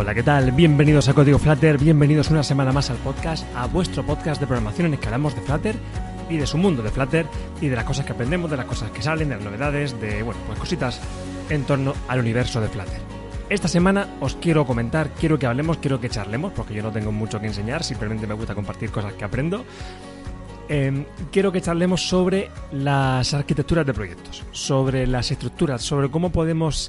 Hola, ¿qué tal? Bienvenidos a Código Flutter, bienvenidos una semana más al podcast, a vuestro podcast de programación en el que hablamos de Flutter y de su mundo de Flutter y de las cosas que aprendemos, de las cosas que salen, de las novedades, de, pues cositas en torno al universo de Flutter. Esta semana os quiero comentar, quiero que hablemos, quiero que charlemos, porque yo no tengo mucho que enseñar, simplemente me gusta compartir cosas que aprendo. Quiero que charlemos sobre las arquitecturas de proyectos, sobre las estructuras, sobre cómo podemos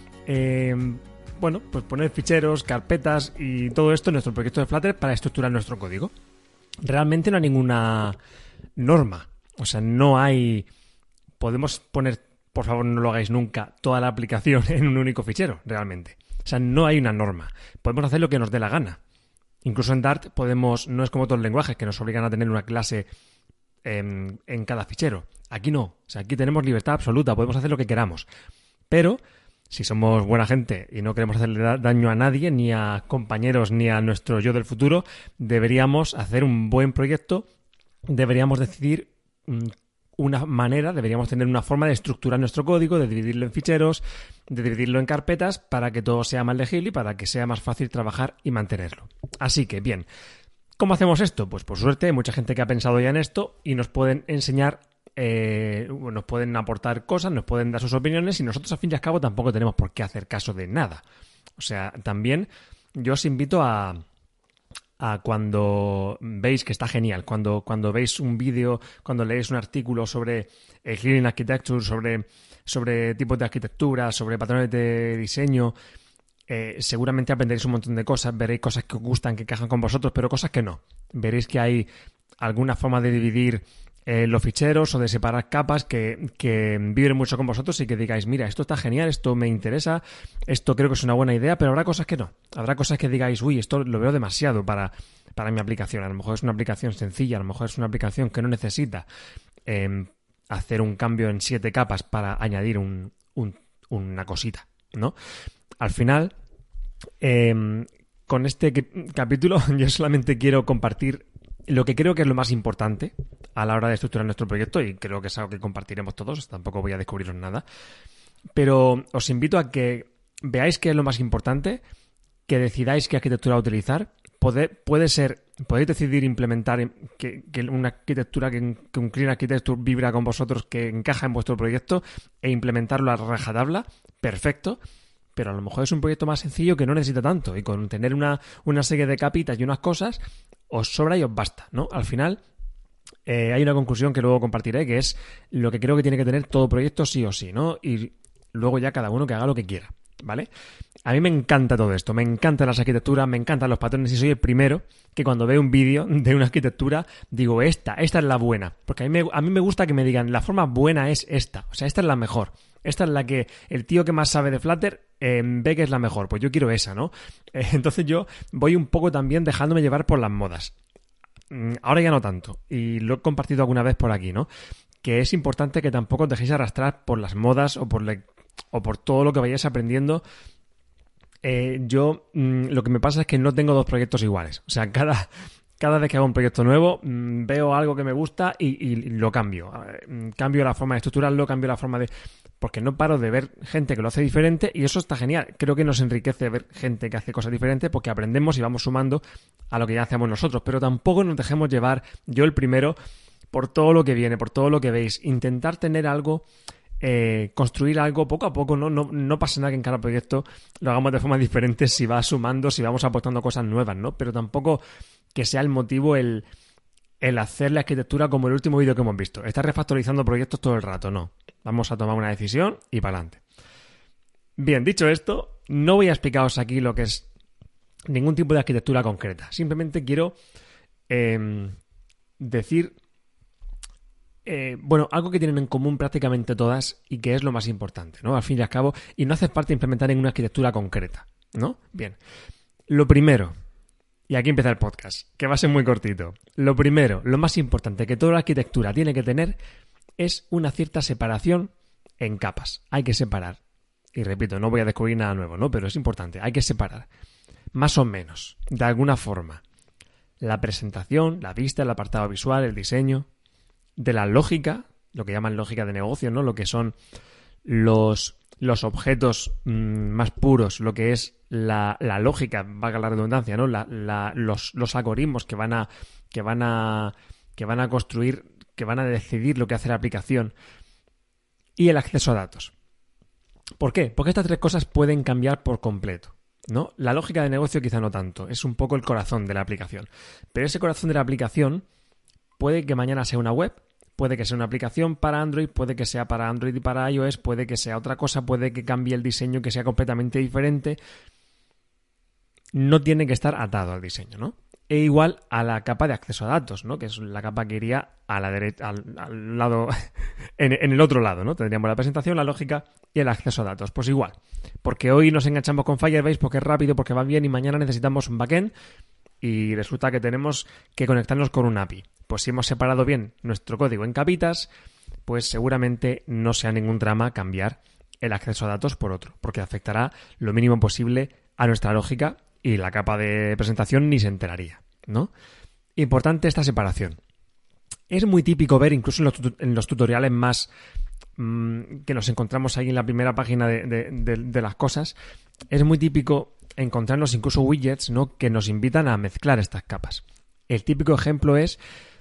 pues poner ficheros, carpetas y todo esto en nuestro proyecto de Flutter para estructurar nuestro código. Realmente no hay ninguna norma, o sea, no hay... Podemos poner, por favor no lo hagáis nunca, toda la aplicación en un único fichero, realmente. O sea, no hay una norma. Podemos hacer lo que nos dé la gana. Incluso en Dart podemos, no es como otros lenguajes que nos obligan a tener una clase en cada fichero. Aquí no, o sea, aquí tenemos libertad absoluta, podemos hacer lo que queramos. Pero si somos buena gente y no queremos hacerle daño a nadie, ni a compañeros, ni a nuestro yo del futuro, deberíamos hacer un buen proyecto, deberíamos decidir deberíamos tener una forma de estructurar nuestro código, de dividirlo en ficheros, de dividirlo en carpetas para que todo sea más legible y para que sea más fácil trabajar y mantenerlo. Así que, bien, ¿cómo hacemos esto? Pues por suerte hay mucha gente que ha pensado ya en esto y nos pueden enseñar, nos pueden aportar cosas, nos pueden dar sus opiniones y nosotros al fin y al cabo tampoco tenemos por qué hacer caso de nada. O sea, también yo os invito a cuando veis que está genial, cuando veis un vídeo, cuando leéis un artículo sobre Clean Architecture, sobre tipos de arquitectura, sobre patrones de diseño, seguramente aprenderéis un montón de cosas, veréis cosas que os gustan, que encajan con vosotros, pero cosas que no. Veréis que hay alguna forma de dividir los ficheros o de separar capas que vibren mucho con vosotros y que digáis, mira, esto está genial, esto me interesa, esto creo que es una buena idea, pero habrá cosas que no. Habrá cosas que digáis, uy, esto lo veo demasiado para mi aplicación. A lo mejor es una aplicación sencilla, a lo mejor es una aplicación que no necesita hacer un cambio en 7 capas para añadir una cosita, ¿no? Al final, con este capítulo yo solamente quiero compartir lo que creo que es lo más importante a la hora de estructurar nuestro proyecto, y creo que es algo que compartiremos todos, tampoco voy a descubriros nada, pero os invito a que veáis qué es lo más importante, que decidáis qué arquitectura utilizar. Podéis decidir implementar que una arquitectura, que un Clean Architecture vibra con vosotros, que encaja en vuestro proyecto, e implementarlo a rajatabla, perfecto. Pero a lo mejor es un proyecto más sencillo que no necesita tanto, y con tener una serie de capitas y unas cosas os sobra y os basta, ¿no? Al final hay una conclusión que luego compartiré, que es lo que creo que tiene que tener todo proyecto sí o sí, ¿no? Y luego ya cada uno que haga lo que quiera, ¿vale? A mí me encanta todo esto, me encantan las arquitecturas, me encantan los patrones, y soy el primero que cuando veo un vídeo de una arquitectura digo, esta es la buena, porque a mí me gusta que me digan, la forma buena es esta, o sea, esta es la mejor. Esta es la que el tío que más sabe de Flutter ve que es la mejor. Pues yo quiero esa, ¿no? Entonces yo voy un poco también dejándome llevar por las modas. Ahora ya no tanto. Y lo he compartido alguna vez por aquí, ¿no? Que es importante que tampoco os dejéis arrastrar por las modas o por todo lo que vayáis aprendiendo. Lo que me pasa es que no tengo 2 proyectos iguales. O sea, cada vez que hago un proyecto nuevo, veo algo que me gusta y lo cambio. Cambio la forma de estructurarlo, cambio la forma de... Porque no paro de ver gente que lo hace diferente, y eso está genial. Creo que nos enriquece ver gente que hace cosas diferentes, porque aprendemos y vamos sumando a lo que ya hacemos nosotros. Pero tampoco nos dejemos llevar, yo el primero, por todo lo que viene, por todo lo que veis. Intentar tener algo... construir algo poco a poco, no pasa nada que en cada proyecto lo hagamos de forma diferente, si va sumando, si vamos aportando cosas nuevas, ¿no? Pero tampoco que sea el motivo el hacer la arquitectura como el último vídeo que hemos visto, estar refactorizando proyectos todo el rato, no. Vamos a tomar una decisión y para adelante. Bien, dicho esto, no voy a explicaros aquí lo que es ningún tipo de arquitectura concreta, simplemente quiero decir algo que tienen en común prácticamente todas y que es lo más importante, ¿no? Al fin y al cabo, y no hace falta implementar en una arquitectura concreta, ¿no? Bien. Lo primero, y aquí empieza el podcast, que va a ser muy cortito. Lo primero, lo más importante que toda la arquitectura tiene que tener es una cierta separación en capas. Hay que separar. Y repito, no voy a descubrir nada nuevo, ¿no? Pero es importante, hay que separar. Más o menos, de alguna forma, la presentación, la vista, el apartado visual, el diseño, de la lógica, lo que llaman lógica de negocio, ¿no? Lo que son los los objetos más puros, lo que es la lógica, valga la redundancia, ¿no? Los algoritmos que van a construir, que van a decidir lo que hace la aplicación, y el acceso a datos. ¿Por qué? Porque estas tres cosas pueden cambiar por completo, ¿no? La lógica de negocio quizá no tanto, es un poco el corazón de la aplicación. Pero ese corazón de la aplicación puede que mañana sea una web, puede que sea una aplicación para Android, puede que sea para Android y para iOS, puede que sea otra cosa, puede que cambie el diseño, que sea completamente diferente. No tiene que estar atado al diseño, ¿no? E igual a la capa de acceso a datos, ¿no? Que es la capa que iría a la derecha, al lado, en el otro lado, ¿no? Tendríamos la presentación, la lógica y el acceso a datos. Pues igual, porque hoy nos enganchamos con Firebase porque es rápido, porque va bien, y mañana necesitamos un backend y resulta que tenemos que conectarnos con un API. Pues si hemos separado bien nuestro código en capitas, pues seguramente no sea ningún drama cambiar el acceso a datos por otro, porque afectará lo mínimo posible a nuestra lógica y la capa de presentación ni se enteraría, ¿no? Importante esta separación. Es muy típico ver, incluso en los tutoriales más que nos encontramos ahí en la primera página de las cosas, es muy típico encontrarnos incluso widgets, ¿no?, que nos invitan a mezclar estas capas. El típico ejemplo es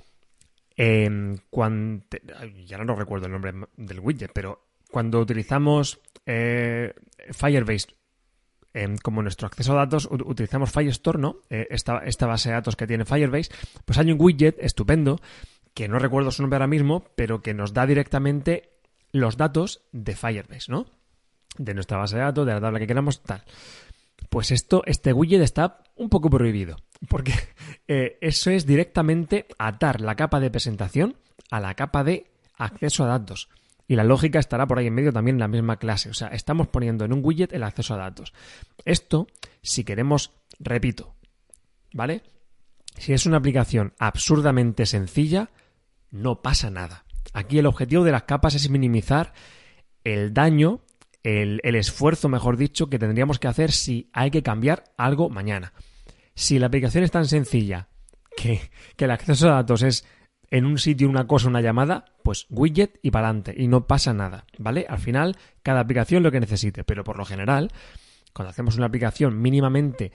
ya no recuerdo el nombre del widget, pero cuando utilizamos Firebase como nuestro acceso a datos, utilizamos Firestore, ¿no? Esta base de datos que tiene Firebase, pues hay un widget estupendo, que no recuerdo su nombre ahora mismo, pero que nos da directamente los datos de Firebase, ¿no? De nuestra base de datos, de la tabla que queramos, tal. Pues este widget está un poco prohibido, porque eso es directamente atar la capa de presentación a la capa de acceso a datos. Y la lógica estará por ahí en medio también en la misma clase. O sea, estamos poniendo en un widget el acceso a datos. Esto, si queremos, repito, ¿vale? Si es una aplicación absurdamente sencilla, no pasa nada. Aquí el objetivo de las capas es minimizar el daño, el esfuerzo, mejor dicho, que tendríamos que hacer si hay que cambiar algo mañana. Si la aplicación es tan sencilla que el acceso a datos es en un sitio, una cosa, una llamada, pues widget y para adelante, y no pasa nada, ¿vale? Al final, cada aplicación lo que necesite, pero por lo general, cuando hacemos una aplicación mínimamente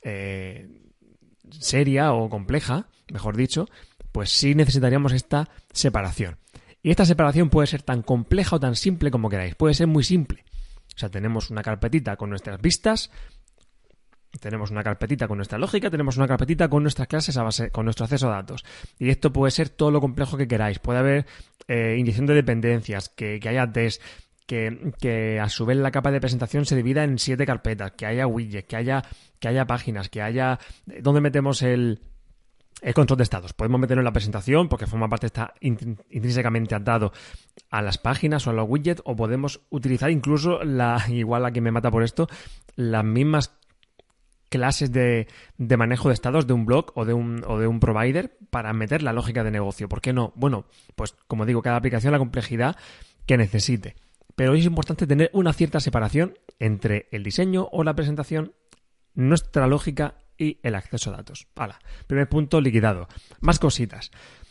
seria o compleja, mejor dicho, pues sí necesitaríamos esta separación. Y esta separación puede ser tan compleja o tan simple como queráis, puede ser muy simple. O sea, tenemos una carpetita con nuestras vistas, tenemos una carpetita con nuestra lógica, tenemos una carpetita con nuestras clases a base, con nuestro acceso a datos. Y esto puede ser todo lo complejo que queráis. Puede haber inyección de dependencias, que haya test, que a su vez la capa de presentación se divida en 7 carpetas, que haya widgets, que haya páginas, que haya... ¿Dónde metemos el control de estados? Podemos meterlo en la presentación porque forma parte, está intrínsecamente atado a las páginas o a los widgets, o podemos utilizar incluso, igual a quien me mata por esto, las mismas clases de manejo de estados de un blog o de un provider para meter la lógica de negocio. ¿Por qué no? Bueno, pues como digo, cada aplicación la complejidad que necesite. Pero es importante tener una cierta separación entre el diseño o la presentación, nuestra lógica y el acceso a datos. Hala, primer punto liquidado. Más cositas.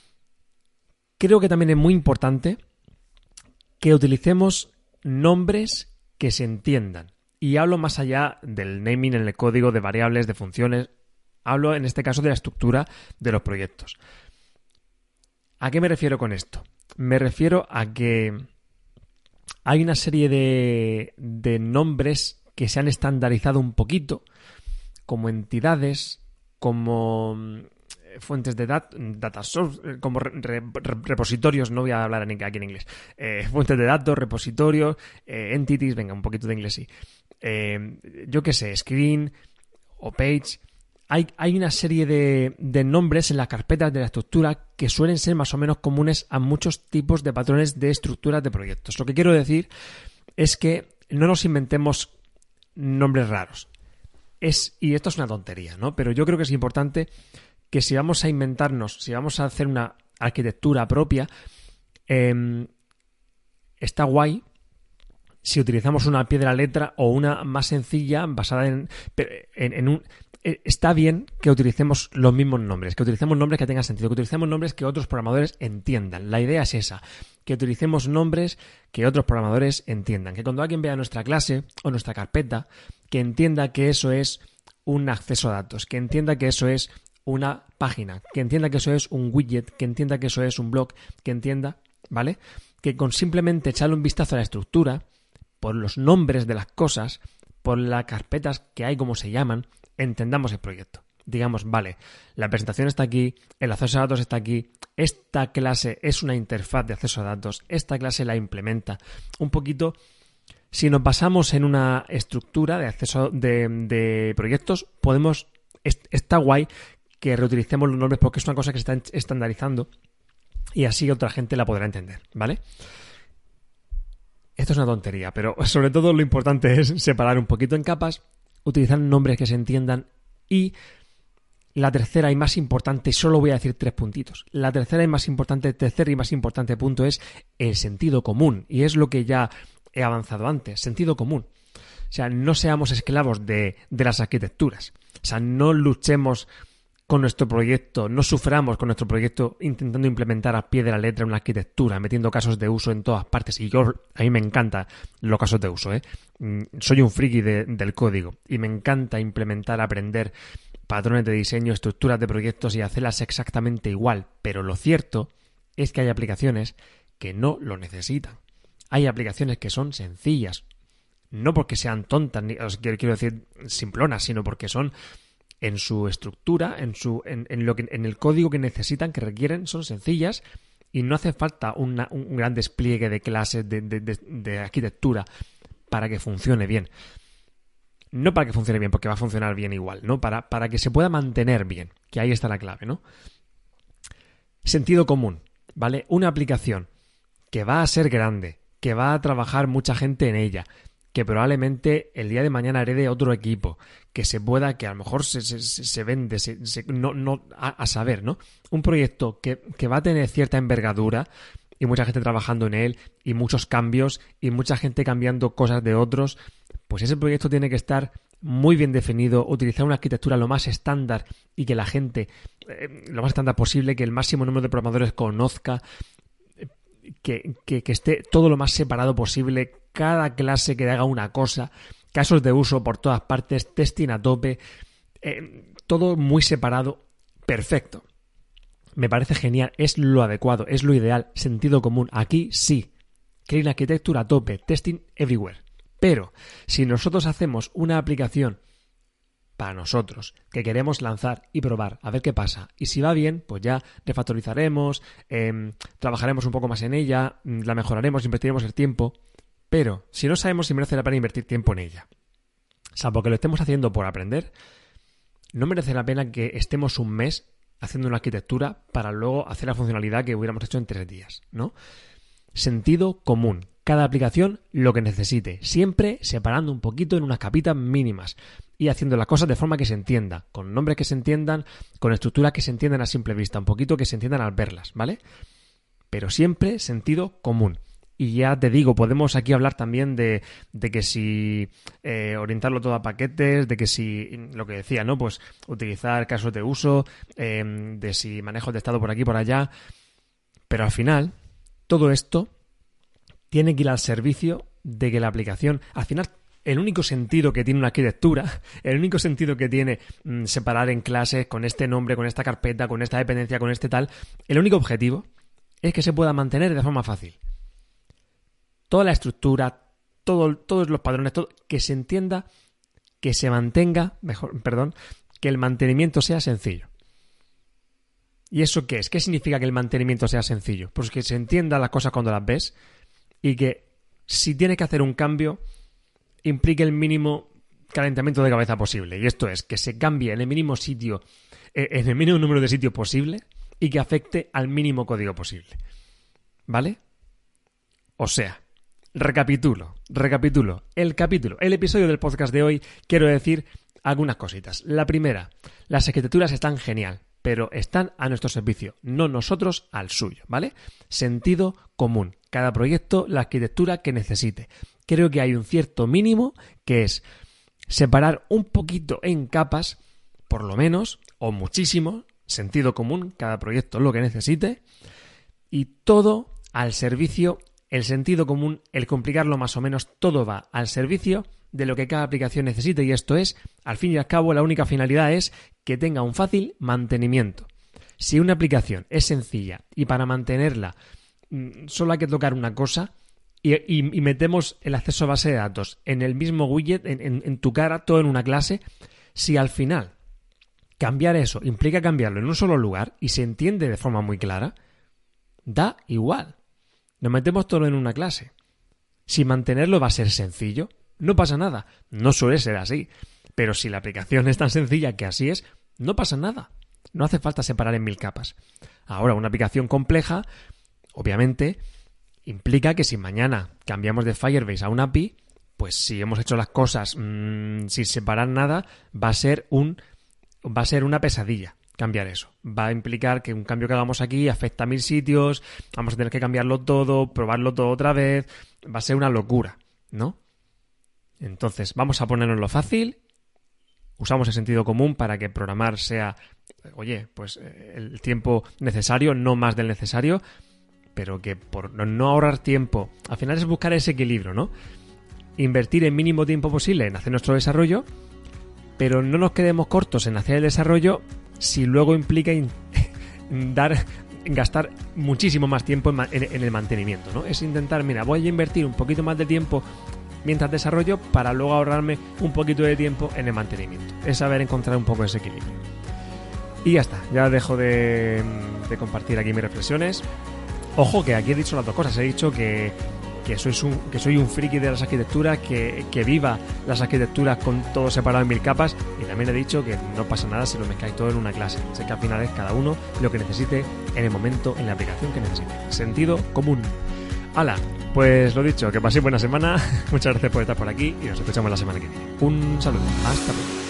Creo que también es muy importante que utilicemos nombres que se entiendan. Y hablo más allá del naming en el código, de variables, de funciones. Hablo en este caso de la estructura de los proyectos. ¿A qué me refiero con esto? Me refiero a que hay una serie de nombres que se han estandarizado un poquito, como entidades, como fuentes de data source, como repositorios, no voy a hablar aquí en inglés, fuentes de datos, repositorios, entities, venga, un poquito de inglés sí. Yo qué sé, screen o page. Hay una serie de nombres en las carpetas de la estructura que suelen ser más o menos comunes a muchos tipos de patrones de estructuras de proyectos. Lo que quiero decir es que no nos inventemos nombres raros. Y esto es una tontería, ¿no? Pero yo creo que es importante que si vamos a inventarnos, si vamos a hacer una arquitectura propia, está guay si utilizamos una al pie de la letra o una más sencilla basada en un... Está bien que utilicemos los mismos nombres, que utilicemos nombres que tengan sentido, que utilicemos nombres que otros programadores entiendan. La idea es esa, que utilicemos nombres que otros programadores entiendan. Que cuando alguien vea nuestra clase o nuestra carpeta, que entienda que eso es un acceso a datos, que entienda que eso es una página, que entienda que eso es un widget, que entienda que eso es un blog, que entienda, ¿vale? Que con simplemente echarle un vistazo a la estructura, por los nombres de las cosas, por las carpetas que hay, como se llaman, entendamos el proyecto. Digamos, vale, la presentación está aquí, el acceso a datos está aquí, esta clase es una interfaz de acceso a datos, esta clase la implementa. Un poquito, si nos basamos en una estructura de acceso de proyectos, está guay que reutilicemos los nombres porque es una cosa que se está estandarizando y así otra gente la podrá entender, ¿vale? Esto es una tontería, pero sobre todo lo importante es separar un poquito en capas, utilizar nombres que se entiendan y la tercera y más importante, solo voy a decir 3 puntitos. La tercer y más importante punto es el sentido común y es lo que ya he avanzado antes, sentido común. O sea, no seamos esclavos de las arquitecturas. O sea, no luchemos con nuestro proyecto, no suframos con nuestro proyecto intentando implementar a pie de la letra una arquitectura, metiendo casos de uso en todas partes. Y a mí me encantan los casos de uso, ¿eh? Soy un friki del código y me encanta implementar, aprender patrones de diseño, estructuras de proyectos y hacerlas exactamente igual. Pero lo cierto es que hay aplicaciones que no lo necesitan. Hay aplicaciones que son sencillas, no porque sean tontas, quiero decir simplonas, sino porque son en su estructura, en el código que necesitan, que requieren, son sencillas y no hace falta un gran despliegue de clases, de arquitectura para que funcione bien. No para que funcione bien, porque va a funcionar bien igual, ¿no? Para que se pueda mantener bien, que ahí está la clave, ¿no? Sentido común, ¿vale? Una aplicación que va a ser grande, que va a trabajar mucha gente en ella, que probablemente el día de mañana herede otro equipo, que a lo mejor se vende, a saber, ¿no? Un proyecto que va a tener cierta envergadura y mucha gente trabajando en él y muchos cambios y mucha gente cambiando cosas de otros, pues ese proyecto tiene que estar muy bien definido, utilizar una arquitectura lo más estándar y que la gente, lo más estándar posible, que el máximo número de programadores conozca, que esté todo lo más separado posible, cada clase que haga una cosa, casos de uso por todas partes, testing a tope, todo muy separado, perfecto. Me parece genial, es lo adecuado, es lo ideal, sentido común. Aquí sí, clean architecture a tope, testing everywhere. Pero si nosotros hacemos una aplicación para nosotros, que queremos lanzar y probar, a ver qué pasa. Y si va bien, pues ya refactorizaremos, trabajaremos un poco más en ella, la mejoraremos, invertiremos el tiempo. Pero si no sabemos si merece la pena invertir tiempo en ella, salvo que lo estemos haciendo por aprender, no merece la pena que estemos un mes haciendo una arquitectura para luego hacer la funcionalidad que hubiéramos hecho en 3 días, ¿no? Sentido común. Cada aplicación lo que necesite, siempre separando un poquito en unas capitas mínimas y haciendo las cosas de forma que se entienda, con nombres que se entiendan, con estructuras que se entiendan a simple vista, un poquito que se entiendan al verlas, ¿vale? Pero siempre sentido común. Y ya te digo, podemos aquí hablar también de que si orientarlo todo a paquetes, de que si, lo que decía, ¿no? Pues utilizar casos de uso, de si manejo de estado por aquí y por allá. Pero al final, todo esto tiene que ir al servicio de que la aplicación, al final, el único sentido que tiene una arquitectura, el único sentido que tiene separar en clases con este nombre, con esta carpeta, con esta dependencia, con este tal, el único objetivo es que se pueda mantener de forma fácil. Toda la estructura, todos los patrones, todo, que se entienda, que se mantenga, que el mantenimiento sea sencillo. ¿Y eso qué es? ¿Qué significa que el mantenimiento sea sencillo? Pues que se entienda las cosas cuando las ves y que si tienes que hacer un cambio implique el mínimo calentamiento de cabeza posible. Y esto es que se cambie en el mínimo sitio, en el mínimo número de sitios posible y que afecte al mínimo código posible. ¿Vale? O sea, recapitulo. El episodio del podcast de hoy, quiero decir algunas cositas. La primera, las arquitecturas están genial. pero están a nuestro servicio, no nosotros al suyo, ¿vale? Sentido común. Cada proyecto, la arquitectura que necesite. Creo que hay un cierto mínimo que es separar un poquito en capas, por lo menos, o muchísimo, sentido común, cada proyecto lo que necesite, y todo al servicio, el sentido común, el complicarlo más o menos, todo va al servicio de lo que cada aplicación necesite, y esto es, al fin y al cabo, la única finalidad es que tenga un fácil mantenimiento. Si una aplicación es sencilla y para mantenerla solo hay que tocar una cosa y metemos el acceso a base de datos en el mismo widget, en tu cara, todo en una clase, si al final cambiar eso implica cambiarlo en un solo lugar y se entiende de forma muy clara, da igual. Nos metemos todo en una clase. Si mantenerlo va a ser sencillo, no pasa nada. No suele ser así. Pero si la aplicación es tan sencilla que así es, no pasa nada. No hace falta separar en 1000 capas. Ahora, una aplicación compleja, obviamente, implica que si mañana cambiamos de Firebase a un API, pues si hemos hecho las cosas sin separar nada, va a ser una pesadilla cambiar eso. Va a implicar que un cambio que hagamos aquí afecta a 1000 sitios, vamos a tener que cambiarlo todo, probarlo todo otra vez, va a ser una locura, ¿no? Entonces, vamos a ponernos lo fácil, usamos el sentido común para que programar sea, pues el tiempo necesario, no más del necesario, pero que por no ahorrar tiempo, al final es buscar ese equilibrio, ¿no? Invertir el mínimo tiempo posible en hacer nuestro desarrollo, pero no nos quedemos cortos en hacer el desarrollo si luego implica gastar muchísimo más tiempo en el mantenimiento, ¿no? Es intentar, voy a invertir un poquito más de tiempo mientras desarrollo para luego ahorrarme un poquito de tiempo en el mantenimiento. Es saber encontrar un poco ese equilibrio. Y ya está, ya dejo de compartir aquí mis reflexiones. Ojo, que aquí he dicho las dos cosas. He dicho que soy un friki de las arquitecturas, que viva las arquitecturas con todo separado en 1000 capas, y también he dicho que no pasa nada si lo mezcláis todo en una clase. Sé que al final es cada uno lo que necesite en el momento, en la aplicación que necesite. Sentido común. ¡Hala! Pues lo dicho, que paséis buena semana. Muchas gracias por estar por aquí y nos escuchamos la semana que viene. Un saludo. Hasta luego.